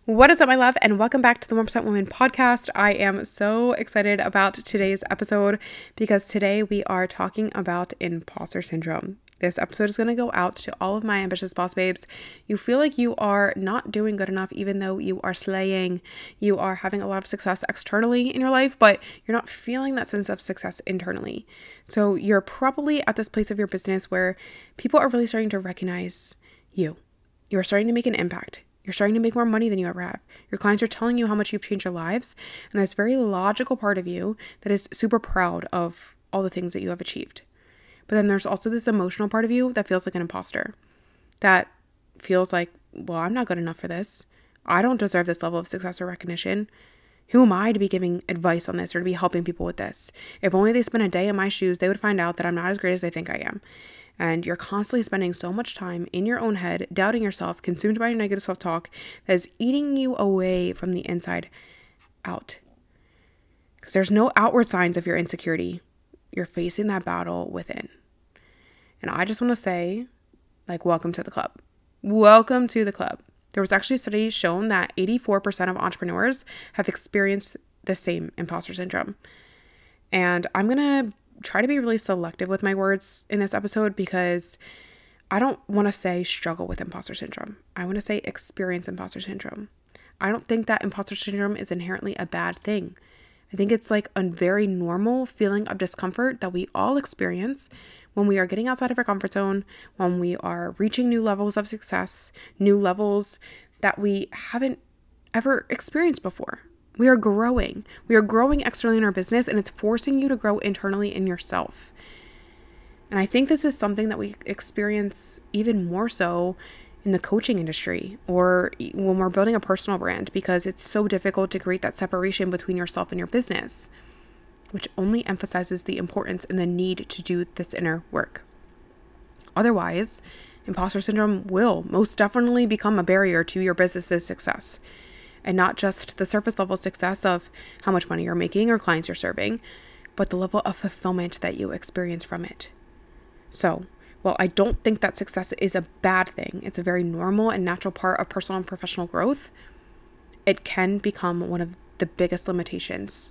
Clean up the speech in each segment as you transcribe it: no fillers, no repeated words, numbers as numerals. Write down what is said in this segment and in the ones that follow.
What is up, my love, and welcome back to the 1% Women podcast. I am so excited about today's episode because today we are talking about imposter syndrome. This episode is going to go out to all of my ambitious boss babes. You feel like you are not doing good enough, even though you are slaying. You are having a lot of success externally in your life, but you're not feeling that sense of success internally. So you're probably at this place of your business where people are really starting to recognize you. You're starting to make an impact. You're starting to make more money than you ever have. Your clients are telling you how much you've changed your lives. And there's a very logical part of you that is super proud of all the things that you have achieved. But then there's also this emotional part of you that feels like an imposter. That feels like, well, I'm not good enough for this. I don't deserve this level of success or recognition. Who am I to be giving advice on this or to be helping people with this? If only they spent a day in my shoes, they would find out that I'm not as great as they think I am. And you're constantly spending so much time in your own head, doubting yourself, consumed by your negative self-talk that is eating you away from the inside out. Because there's no outward signs of your insecurity. You're facing that battle within. And I just want to say, welcome to the club. Welcome to the club. There was actually a study shown that 84% of entrepreneurs have experienced the same imposter syndrome. And I'm going to try to be really selective with my words in this episode because I don't want to say struggle with imposter syndrome. I want to say experience imposter syndrome. I don't think that imposter syndrome is inherently a bad thing. I think it's like a very normal feeling of discomfort that we all experience when we are getting outside of our comfort zone, when we are reaching new levels of success, new levels that we haven't ever experienced before. We are growing. We are growing externally in our business, and it's forcing you to grow internally in yourself. And I think this is something that we experience even more so in the coaching industry or when we're building a personal brand, because it's so difficult to create that separation between yourself and your business, which only emphasizes the importance and the need to do this inner work. Otherwise, imposter syndrome will most definitely become a barrier to your business's success. And not just the surface level success of how much money you're making or clients you're serving, but the level of fulfillment that you experience from it. So, while I don't think that success is a bad thing, it's a very normal and natural part of personal and professional growth, it can become one of the biggest limitations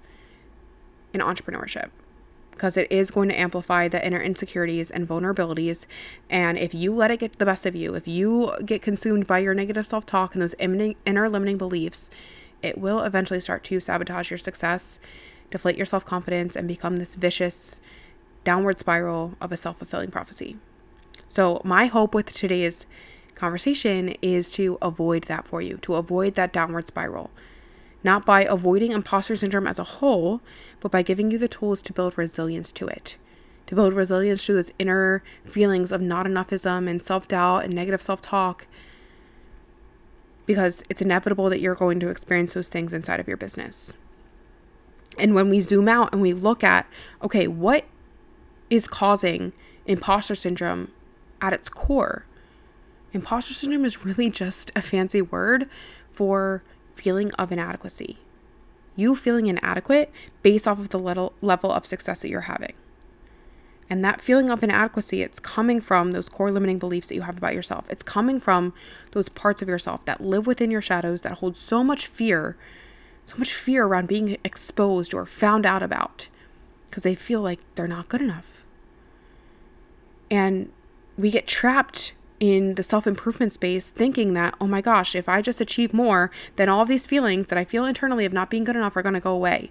in entrepreneurship. Because it is going to amplify the inner insecurities and vulnerabilities. And if you let it get the best of you, if you get consumed by your negative self-talk and those inner limiting beliefs, it will eventually start to sabotage your success, deflate your self-confidence, and become this vicious downward spiral of a self-fulfilling prophecy. So my hope with today's conversation is to avoid that for you, to avoid that downward spiral. Not by avoiding imposter syndrome as a whole, but by giving you the tools to build resilience to it. To build resilience to those inner feelings of not enoughism and self-doubt and negative self-talk. Because it's inevitable that you're going to experience those things inside of your business. And when we zoom out and we look at, okay, what is causing imposter syndrome at its core? Imposter syndrome is really just a fancy word for feeling of inadequacy. You feeling inadequate based off of the level of success that you're having. And that feeling of inadequacy, it's coming from those core limiting beliefs that you have about yourself. It's coming from those parts of yourself that live within your shadows, that hold so much fear around being exposed or found out about, because they feel like they're not good enough. And we get trapped in the self-improvement space thinking that, oh my gosh, if I just achieve more, then all of these feelings that I feel internally of not being good enough are going to go away.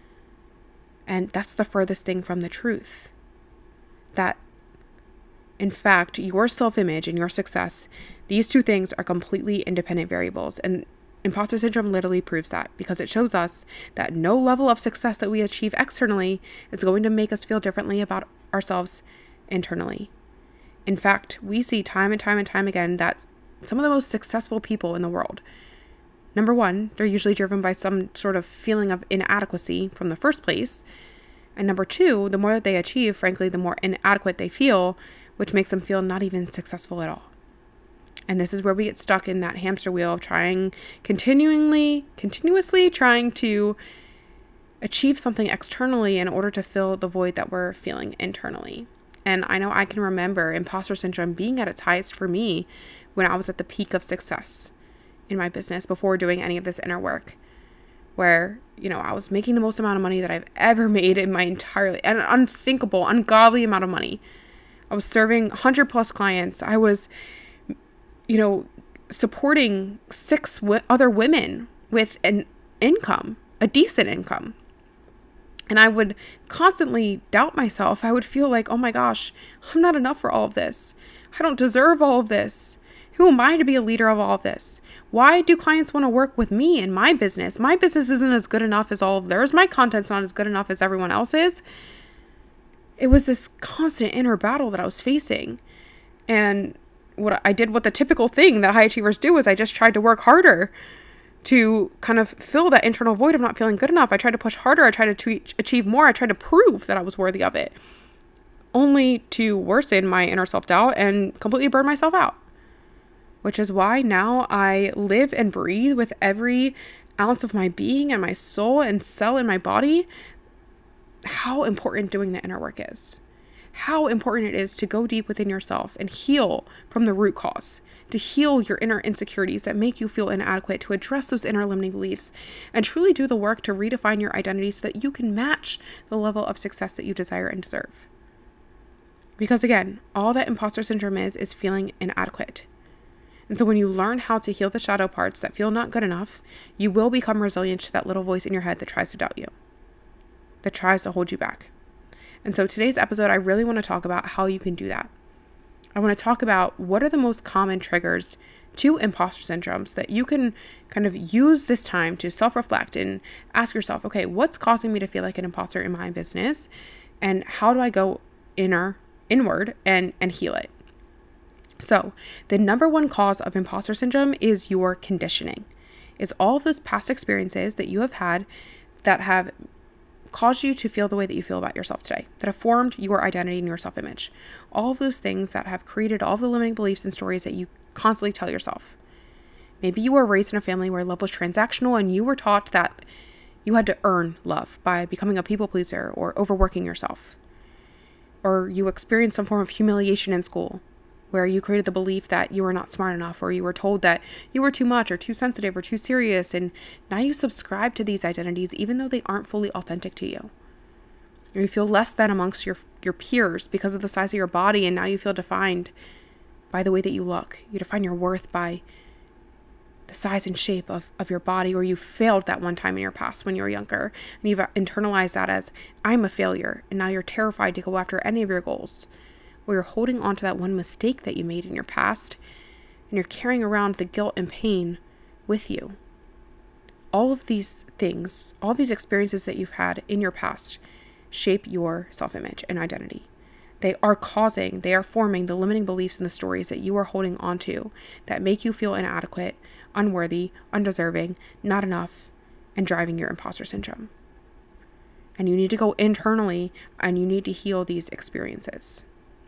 And that's the furthest thing from the truth. That, in fact, your self-image and your success, these two things are completely independent variables. And imposter syndrome literally proves that, because it shows us that no level of success that we achieve externally is going to make us feel differently about ourselves internally. In fact, we see time and time again that some of the most successful people in the world, number one, they're usually driven by some sort of feeling of inadequacy from the first place. And number two, the more that they achieve, frankly, the more inadequate they feel, which makes them feel not even successful at all. And this is where we get stuck in that hamster wheel of continuously trying to achieve something externally in order to fill the void that we're feeling internally. And I know I can remember imposter syndrome being at its highest for me when I was at the peak of success. in my business before doing any of this inner work, where, I was making the most amount of money that I've ever made in my entire, an unthinkable, ungodly amount of money. I was serving 100 plus clients. I was, supporting 6 other women with an income, a decent income. And I would constantly doubt myself. I would feel like, oh my gosh, I'm not enough for all of this. I don't deserve all of this. Who am I to be a leader of all of this? Why do clients want to work with me in my business? My business isn't as good enough as all of theirs. My content's not as good enough as everyone else's. It was this constant inner battle that I was facing. And what the typical thing that high achievers do is I just tried to work harder to kind of fill that internal void of not feeling good enough. I tried to push harder. I tried to achieve more. I tried to prove that I was worthy of it, only to worsen my inner self-doubt and completely burn myself out. Which is why now I live and breathe with every ounce of my being and my soul and cell in my body how important doing the inner work is. How important it is to go deep within yourself and heal from the root cause, to heal your inner insecurities that make you feel inadequate, to address those inner limiting beliefs, and truly do the work to redefine your identity so that you can match the level of success that you desire and deserve. Because again, all that imposter syndrome is feeling inadequate. And so when you learn how to heal the shadow parts that feel not good enough, you will become resilient to that little voice in your head that tries to doubt you, that tries to hold you back. And so today's episode, I really want to talk about how you can do that. I want to talk about what are the most common triggers to imposter syndrome so that you can kind of use this time to self-reflect and ask yourself, okay, what's causing me to feel like an imposter in my business? And how do I go inward and heal it? So the number one cause of imposter syndrome is your conditioning. Is all of those past experiences that you have had that have caused you to feel the way that you feel about yourself today, that have formed your identity and your self-image. All of those things that have created all of the limiting beliefs and stories that you constantly tell yourself. Maybe you were raised in a family where love was transactional and you were taught that you had to earn love by becoming a people pleaser or overworking yourself. Or you experienced some form of humiliation in school where you created the belief that you were not smart enough, or you were told that you were too much or too sensitive or too serious, and now you subscribe to these identities even though they aren't fully authentic to you. Or you feel less than amongst your peers because of the size of your body, and now you feel defined by the way that you look. You define your worth by the size and shape of your body, or you failed that one time in your past when you were younger, and you've internalized that as, I'm a failure, and now you're terrified to go after any of your goals. Or you're holding on to that one mistake that you made in your past, and you're carrying around the guilt and pain with you. All of these things, all these experiences that you've had in your past shape your self-image and identity. They are forming the limiting beliefs and the stories that you are holding on to that make you feel inadequate, unworthy, undeserving, not enough, and driving your imposter syndrome. And you need to go internally and you need to heal these experiences.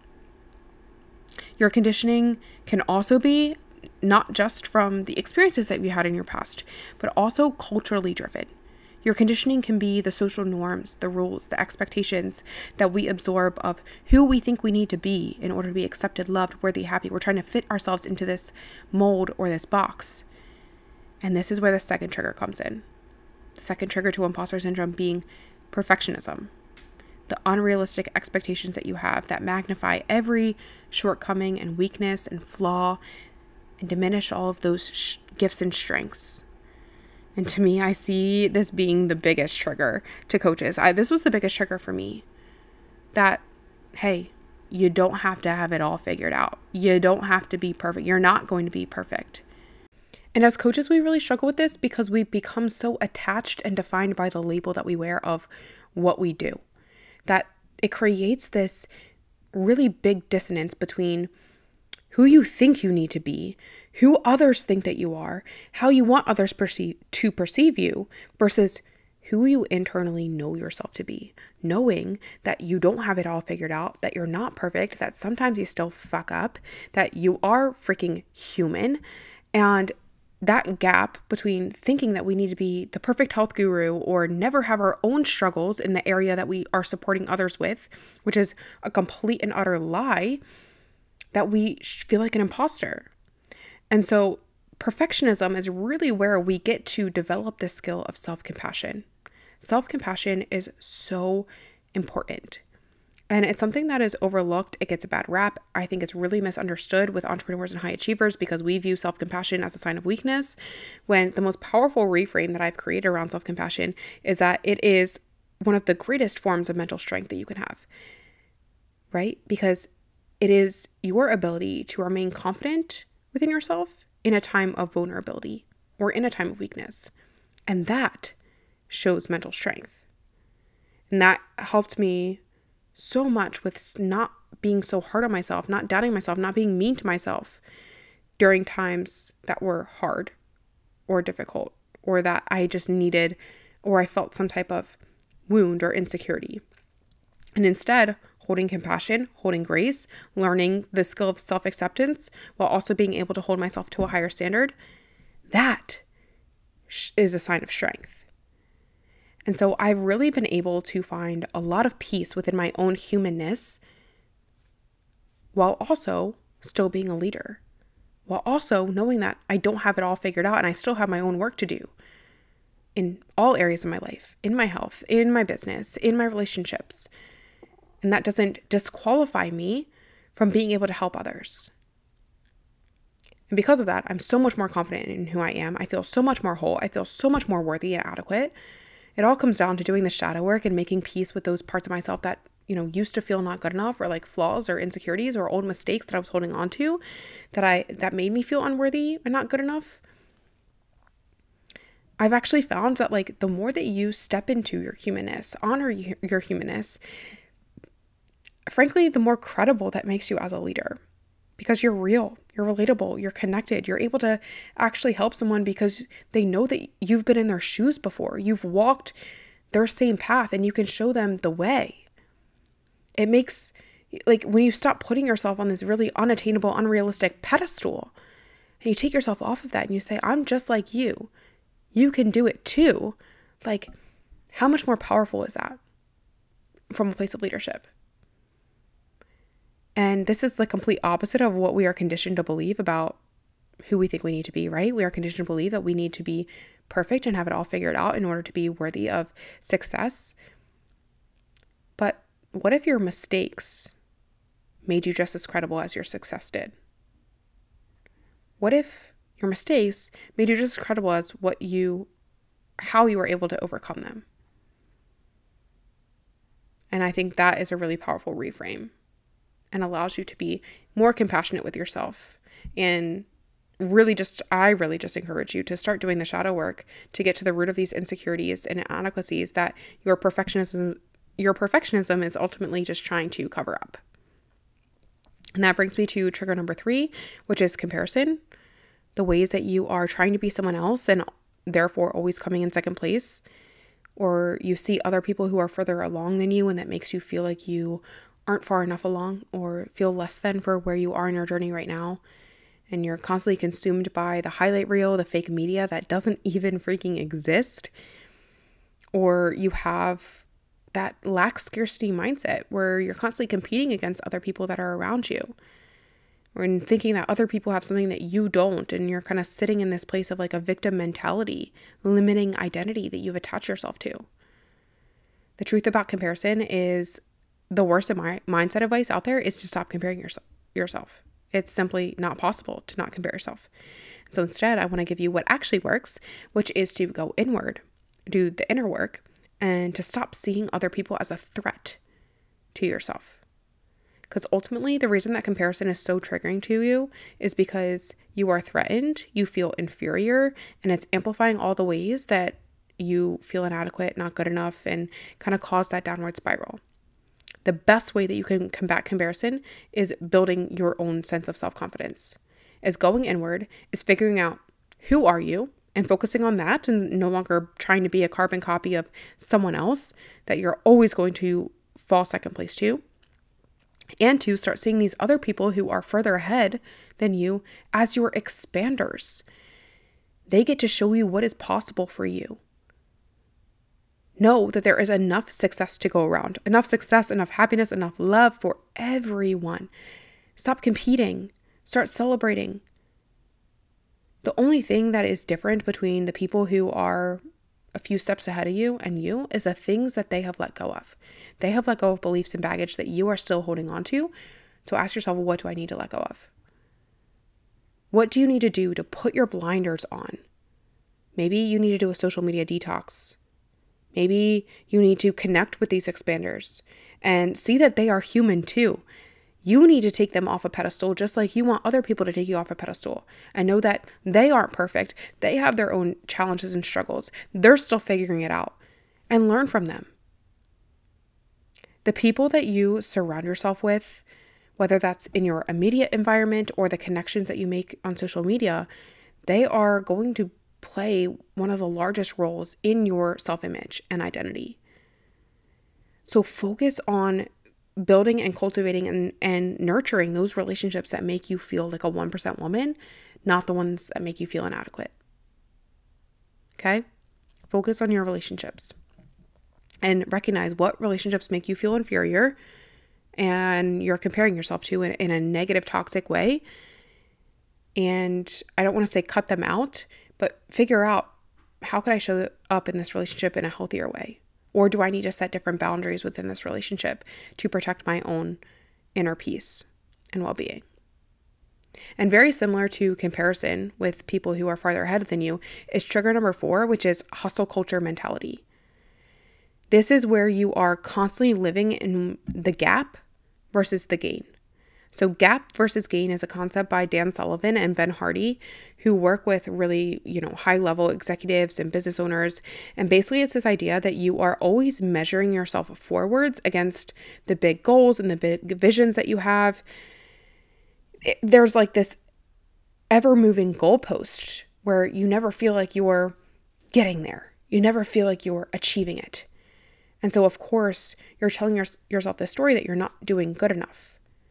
Your conditioning can also be not just from the experiences that you had in your past, but also culturally driven. Your conditioning can be the social norms, the rules, the expectations that we absorb of who we think we need to be in order to be accepted, loved, worthy, happy. We're trying to fit ourselves into this mold or this box. And this is where the second trigger comes in. The second trigger to imposter syndrome being perfectionism. The unrealistic expectations that you have that magnify every shortcoming and weakness and flaw and diminish all of those gifts and strengths. And to me, I see this being the biggest trigger to coaches. This was the biggest trigger for me. That, hey, you don't have to have it all figured out. You don't have to be perfect. You're not going to be perfect. And as coaches, we really struggle with this because we become so attached and defined by the label that we wear of what we do, that it creates this really big dissonance between who you think you need to be, who others think that you are, how you want others to perceive you, versus who you internally know yourself to be, knowing that you don't have it all figured out, that you're not perfect, that sometimes you still fuck up, that you are freaking human. And that gap between thinking that we need to be the perfect health guru or never have our own struggles in the area that we are supporting others with, which is a complete and utter lie, that we feel like an imposter. And so perfectionism is really where we get to develop the skill of self-compassion. Self-compassion is so important. And it's something that is overlooked. It gets a bad rap. I think it's really misunderstood with entrepreneurs and high achievers because we view self-compassion as a sign of weakness, when the most powerful reframe that I've created around self-compassion is that it is one of the greatest forms of mental strength that you can have, right? Because it is your ability to remain confident within yourself in a time of vulnerability or in a time of weakness. And that shows mental strength. And that helped me so much with not being so hard on myself, not doubting myself, not being mean to myself during times that were hard or difficult, or that I just needed, or I felt some type of wound or insecurity. And instead, holding compassion, holding grace, learning the skill of self-acceptance while also being able to hold myself to a higher standard, that is a sign of strength. And so I've really been able to find a lot of peace within my own humanness while also still being a leader, while also knowing that I don't have it all figured out and I still have my own work to do in all areas of my life, in my health, in my business, in my relationships. And that doesn't disqualify me from being able to help others. And because of that, I'm so much more confident in who I am. I feel so much more whole. I feel so much more worthy and adequate. It all comes down to doing the shadow work and making peace with those parts of myself that, used to feel not good enough, or like flaws or insecurities or old mistakes that I was holding on to that made me feel unworthy and not good enough. I've actually found that like the more that you step into your humanness, honor your humanness, frankly, the more credible that makes you as a leader, because you're real, you're relatable, you're connected, you're able to actually help someone because they know that you've been in their shoes before, you've walked their same path, and you can show them the way. It makes, like, when you stop putting yourself on this really unattainable, unrealistic pedestal, and you take yourself off of that and you say, I'm just like you can do it too. Like, how much more powerful is that from a place of leadership? And this is the complete opposite of what we are conditioned to believe about who we think we need to be, right? We are conditioned to believe that we need to be perfect and have it all figured out in order to be worthy of success. But what if your mistakes made you just as credible as your success did? What if your mistakes made you just as credible as how you were able to overcome them? And I think that is a really powerful reframe, and allows you to be more compassionate with yourself. And I really just encourage you to start doing the shadow work to get to the root of these insecurities and inadequacies that your perfectionism is ultimately just trying to cover up. And that brings me to trigger number 3, which is comparison. The ways that you are trying to be someone else and therefore always coming in second place, or you see other people who are further along than you, and that makes you feel like you aren't far enough along or feel less than for where you are in your journey right now. And you're constantly consumed by the highlight reel, the fake media that doesn't even freaking exist. Or you have that lack scarcity mindset where you're constantly competing against other people that are around you, or thinking that other people have something that you don't. And you're kind of sitting in this place of like a victim mentality, limiting identity that you've attached yourself to. The truth about comparison is, the worst mindset advice out there is to stop comparing yourself. It's simply not possible to not compare yourself. So instead, I want to give you what actually works, which is to go inward, do the inner work, and to stop seeing other people as a threat to yourself. Because ultimately, the reason that comparison is so triggering to you is because you are threatened, you feel inferior, and it's amplifying all the ways that you feel inadequate, not good enough, and kind of cause that downward spiral. The best way that you can combat comparison is building your own sense of self-confidence, is going inward, is figuring out who are you and focusing on that, and no longer trying to be a carbon copy of someone else that you're always going to fall second place to, and to start seeing these other people who are further ahead than you as your expanders. They get to show you what is possible for you. Know that there is enough success to go around, enough success, enough happiness, enough love for everyone. Stop competing. Start celebrating. The only thing that is different between the people who are a few steps ahead of you and you is the things that they have let go of. They have let go of beliefs and baggage that you are still holding on to. So ask yourself, what do I need to let go of? What do you need to do to put your blinders on? Maybe you need to do a social media detox. Maybe you need to connect with these expanders and see that they are human too. You need to take them off a pedestal just like you want other people to take you off a pedestal, and know that they aren't perfect. They have their own challenges and struggles. They're still figuring it out, and learn from them. The people that you surround yourself with, whether that's in your immediate environment or the connections that you make on social media, they are going to play one of the largest roles in your self-image and identity. So focus on building and cultivating and nurturing those relationships that make you feel like a 1% woman, not the ones that make you feel inadequate. Okay? Focus on your relationships and recognize what relationships make you feel inferior and you're comparing yourself to in a negative, toxic way. And I don't want to say cut them out, but figure out, how could I show up in this relationship in a healthier way? Or do I need to set different boundaries within this relationship to protect my own inner peace and well-being? And very similar to comparison with people who are farther ahead than you is trigger number 4, which is hustle culture mentality. This is where you are constantly living in the gap versus the gain. So gap versus gain is a concept by Dan Sullivan and Ben Hardy, who work with really, high level executives and business owners. And basically it's this idea that you are always measuring yourself forwards against the big goals and the big visions that you have. There's like this ever moving goalpost where you never feel like you're getting there. You never feel like you're achieving it. And so of course you're telling yourself this story that you're not doing good enough.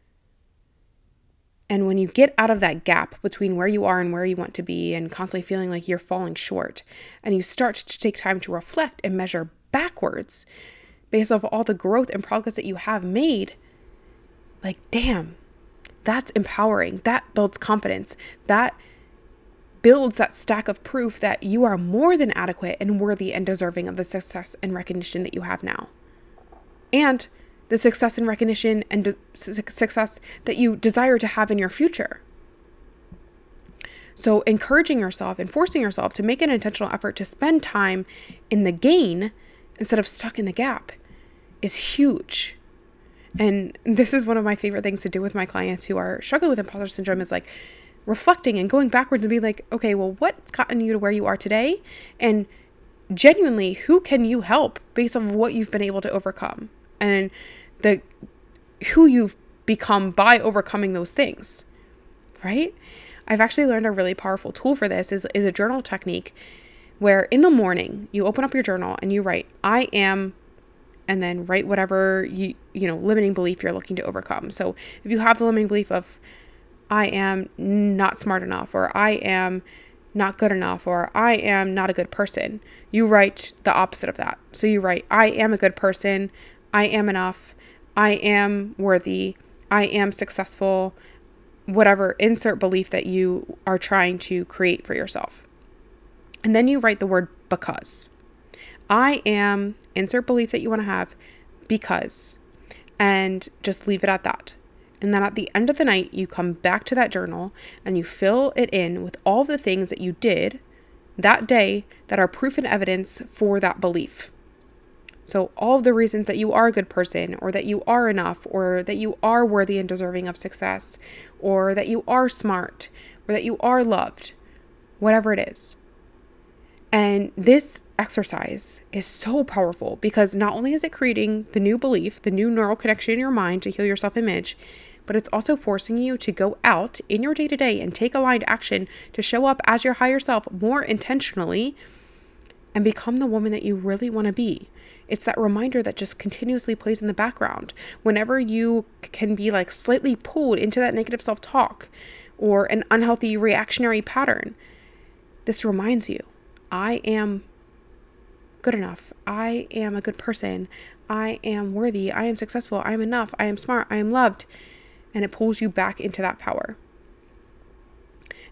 And when you get out of that gap between where you are and where you want to be and constantly feeling like you're falling short, and you start to take time to reflect and measure backwards based off all the growth and progress that you have made, like, damn, that's empowering. That builds confidence. That builds that stack of proof that you are more than adequate and worthy and deserving of the success and recognition that you have now. And the success and recognition and success that you desire to have in your future. So encouraging yourself and forcing yourself to make an intentional effort to spend time in the gain instead of stuck in the gap is huge. And this is one of my favorite things to do with my clients who are struggling with imposter syndrome, is like reflecting and going backwards and be like, okay, well, what's gotten you to where you are today? And genuinely, who can you help based on what you've been able to overcome? And who you've become by overcoming those things, right? I've actually learned a really powerful tool for this is a journal technique where in the morning you open up your journal and you write, I am, and then write whatever limiting belief you're looking to overcome. So if you have the limiting belief of I am not smart enough, or I am not good enough, or I am not a good person, you write the opposite of that. So you write, I am a good person, I am enough, I am worthy, I am successful, whatever, insert belief that you are trying to create for yourself. And then you write the word because. I am, insert belief that you want to have, because, and just leave it at that. And then at the end of the night, you come back to that journal and you fill it in with all the things that you did that day that are proof and evidence for that belief. So all of the reasons that you are a good person, or that you are enough, or that you are worthy and deserving of success, or that you are smart, or that you are loved, whatever it is. And this exercise is so powerful because not only is it creating the new belief, the new neural connection in your mind to heal your self-image, but it's also forcing you to go out in your day-to-day and take aligned action to show up as your higher self more intentionally and become the woman that you really want to be. It's that reminder that just continuously plays in the background whenever you can be like slightly pulled into that negative self-talk or an unhealthy reactionary pattern. This reminds you, I am good enough. I am a good person. I am worthy. I am successful. I am enough. I am smart. I am loved. And it pulls you back into that power.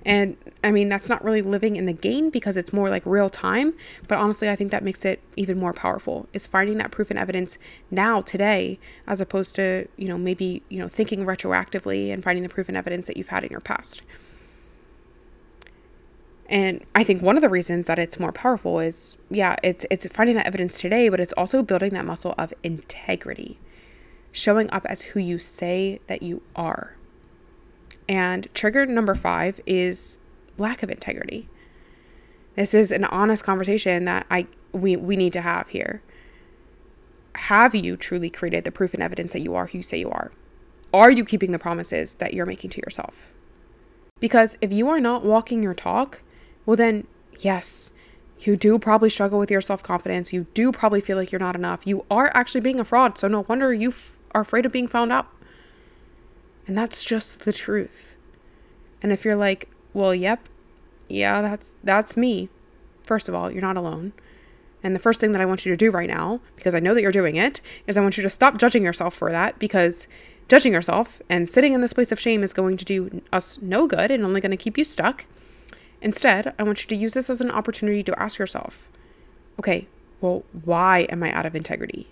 And I mean, that's not really living in the gain because it's more like real time. But honestly, I think that makes it even more powerful, is finding that proof and evidence now, today, as opposed to, maybe, thinking retroactively and finding the proof and evidence that you've had in your past. And I think one of the reasons that it's more powerful is, it's finding that evidence today, but it's also building that muscle of integrity, showing up as who you say that you are. And trigger number 5 is lack of integrity. This is an honest conversation that we need to have here. Have you truly created the proof and evidence that you are who you say you are? Are you keeping the promises that you're making to yourself? Because if you are not walking your talk, well then, yes, you do probably struggle with your self-confidence. You do probably feel like you're not enough. You are actually being a fraud. So no wonder you are afraid of being found out. And that's just the truth. And if you're like, well, yep, yeah, that's me. First of all, you're not alone. And the first thing that I want you to do right now, because I know that you're doing it, is I want you to stop judging yourself for that, because judging yourself and sitting in this place of shame is going to do us no good and only going to keep you stuck. Instead, I want you to use this as an opportunity to ask yourself, okay, well, why am I out of integrity?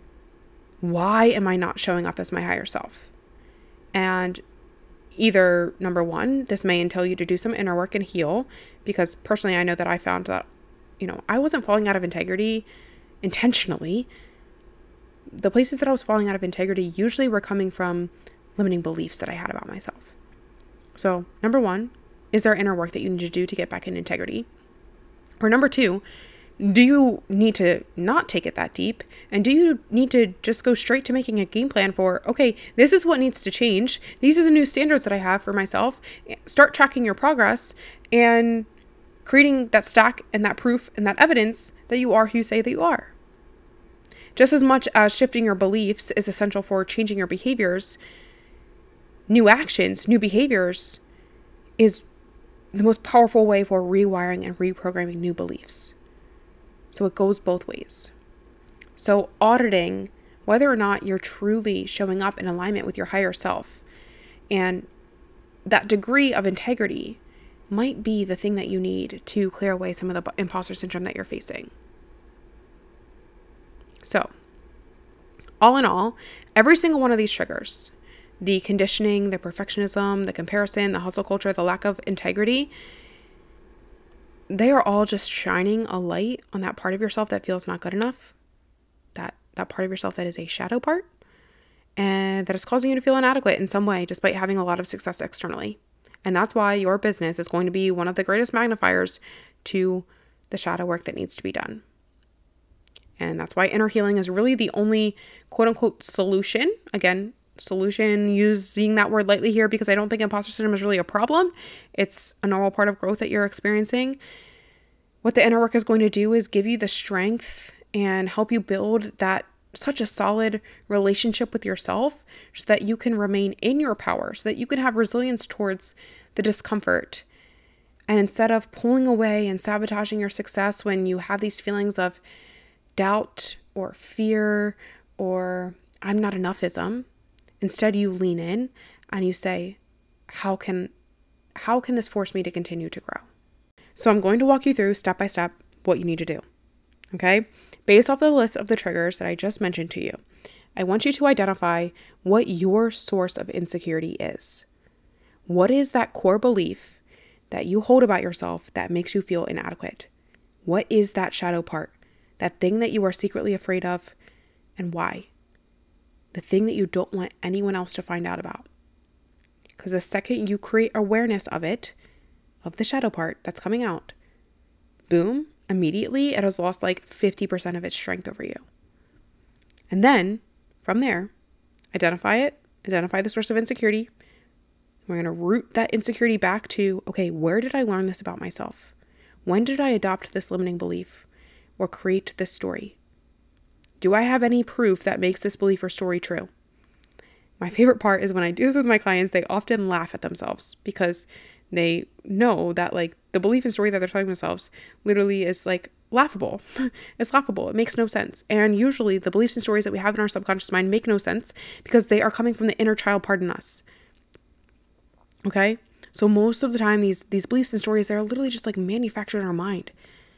Why am I not showing up as my higher self? And either, number 1, this may entail you to do some inner work and heal, because personally, I know that I found that, I wasn't falling out of integrity intentionally. The places that I was falling out of integrity usually were coming from limiting beliefs that I had about myself. So, number 1, is there inner work that you need to do to get back in integrity? Or number 2, do you need to not take it that deep? And do you need to just go straight to making a game plan for, okay, this is what needs to change. These are the new standards that I have for myself. Start tracking your progress and creating that stack and that proof and that evidence that you are who you say that you are. Just as much as shifting your beliefs is essential for changing your behaviors, new actions, new behaviors is the most powerful way for rewiring and reprogramming new beliefs. So it goes both ways. So auditing whether or not you're truly showing up in alignment with your higher self, and that degree of integrity might be the thing that you need to clear away some of the imposter syndrome that you're facing. So, all in all, every single one of these triggers, the conditioning, the perfectionism, the comparison, the hustle culture, the lack of integrity, they are all just shining a light on that part of yourself that feels not good enough, that part of yourself that is a shadow part, and that is causing you to feel inadequate in some way despite having a lot of success externally. And that's why your business is going to be one of the greatest magnifiers to the shadow work that needs to be done. And that's why inner healing is really the only quote unquote solution. Again, solution, using that word lightly here because I don't think imposter syndrome is really a problem. It's a normal part of growth that you're experiencing. What the inner work is going to do is give you the strength and help you build that such a solid relationship with yourself so that you can remain in your power, so that you can have resilience towards the discomfort. And instead of pulling away and sabotaging your success when you have these feelings of doubt or fear or I'm not enoughism, instead you lean in and you say, how can this force me to continue to grow? So I'm going to walk you through step by step what you need to do. Okay? Based off the list of the triggers that I just mentioned to you, I want you to identify what your source of insecurity is. What is that core belief that you hold about yourself that makes you feel inadequate? What is that shadow part? That thing that you are secretly afraid of, and why? The thing that you don't want anyone else to find out about. Because the second you create awareness of it, of the shadow part that's coming out, boom, immediately it has lost like 50% of its strength over you. And then from there, identify the source of insecurity. We're going to root that insecurity back to, okay, where did I learn this about myself? When did I adopt this limiting belief or create this story? Do I have any proof that makes this belief or story true? My favorite part is when I do this with my clients, they often laugh at themselves because they know that like the belief and story that they're telling themselves literally is like laughable. It's laughable. It makes no sense. And usually the beliefs and stories that we have in our subconscious mind make no sense because they are coming from the inner child part in us. Okay? So most of the time, these beliefs and stories, they're literally just like manufactured in our mind.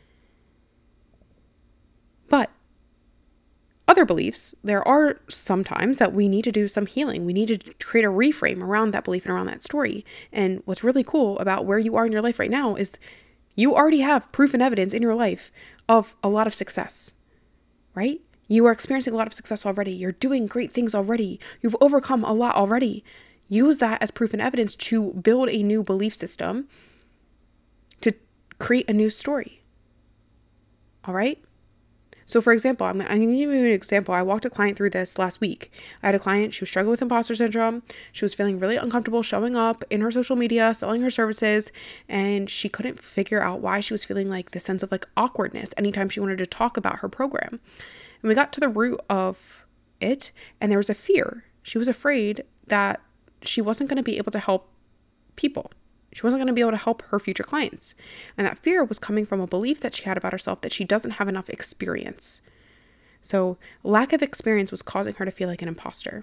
But other beliefs, there are sometimes that we need to do some healing. We need to create a reframe around that belief and around that story. And what's really cool about where you are in your life right now is you already have proof and evidence in your life of a lot of success, right? You are experiencing a lot of success already. You're doing great things already. You've overcome a lot already. Use that as proof and evidence to build a new belief system, to create a new story. All right? So for example, I'm going to give you an example. I walked a client through this last week. I had a client, she was struggling with imposter syndrome. She was feeling really uncomfortable showing up in her social media, selling her services, and she couldn't figure out why she was feeling like this sense of like awkwardness anytime she wanted to talk about her program. And we got to the root of it, and there was a fear. She was afraid that she wasn't going to be able to help people. She wasn't going to be able to help her future clients. And that fear was coming from a belief that she had about herself that she doesn't have enough experience. So lack of experience was causing her to feel like an imposter.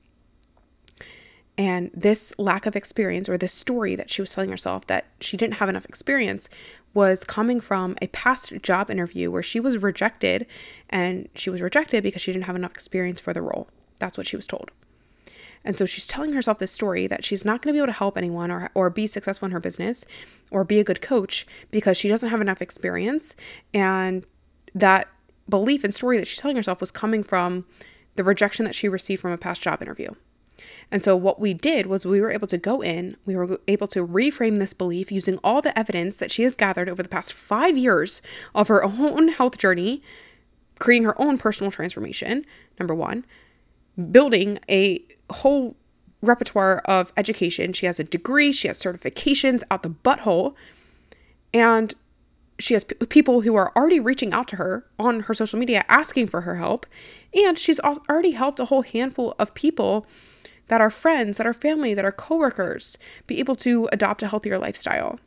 And this lack of experience, or this story that she was telling herself that she didn't have enough experience, was coming from a past job interview where she was rejected, and she was rejected because she didn't have enough experience for the role. That's what she was told. And so she's telling herself this story that she's not going to be able to help anyone or be successful in her business or be a good coach because she doesn't have enough experience. And that belief and story that she's telling herself was coming from the rejection that she received from a past job interview. And so what we did was we were able to go in, we were able to reframe this belief using all the evidence that she has gathered over the past 5 years of her own health journey, creating her own personal transformation, number one, building a whole repertoire of education. She has a degree, she has certifications out the butthole, and she has people who are already reaching out to her on her social media asking for her help, and she's already helped a whole handful of people that are friends, that are family, that are coworkers be able to adopt a healthier lifestyle.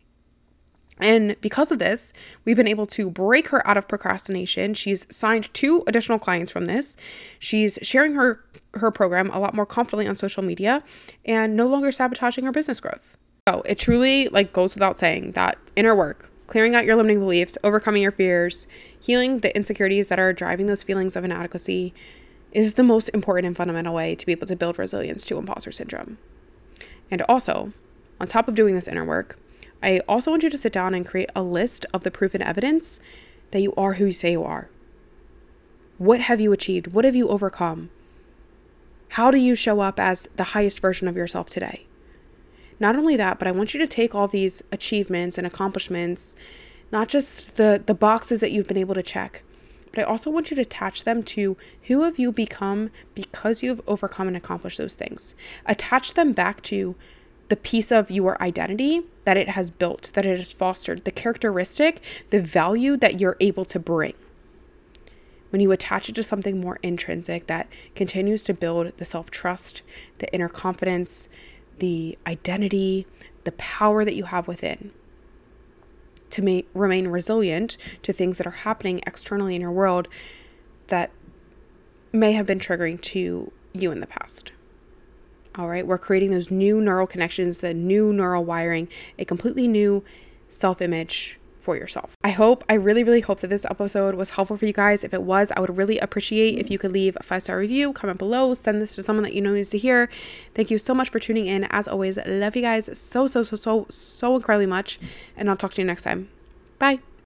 And because of this, we've been able to break her out of procrastination. She's signed 2 additional clients from this. She's sharing her program a lot more confidently on social media and no longer sabotaging her business growth. So it truly goes without saying that inner work, clearing out your limiting beliefs, overcoming your fears, healing the insecurities that are driving those feelings of inadequacy is the most important and fundamental way to be able to build resilience to imposter syndrome. And also, on top of doing this inner work, I also want you to sit down and create a list of the proof and evidence that you are who you say you are. What have you achieved? What have you overcome? How do you show up as the highest version of yourself today? Not only that, but I want you to take all these achievements and accomplishments, not just the boxes that you've been able to check, but I also want you to attach them to who have you become because you've overcome and accomplished those things. Attach them back to the piece of your identity that it has built, that it has fostered, the characteristic, the value that you're able to bring. When you attach it to something more intrinsic that continues to build the self-trust, the inner confidence, the identity, the power that you have within to remain resilient to things that are happening externally in your world that may have been triggering to you in the past. All right, we're creating those new neural connections, the new neural wiring, a completely new self-image for yourself. I really, really hope that this episode was helpful for you guys. If it was, I would really appreciate if you could leave a 5-star review, comment below, send this to someone that you know needs to hear. Thank you so much for tuning in. As always, love you guys so incredibly much, and I'll talk to you next time. Bye.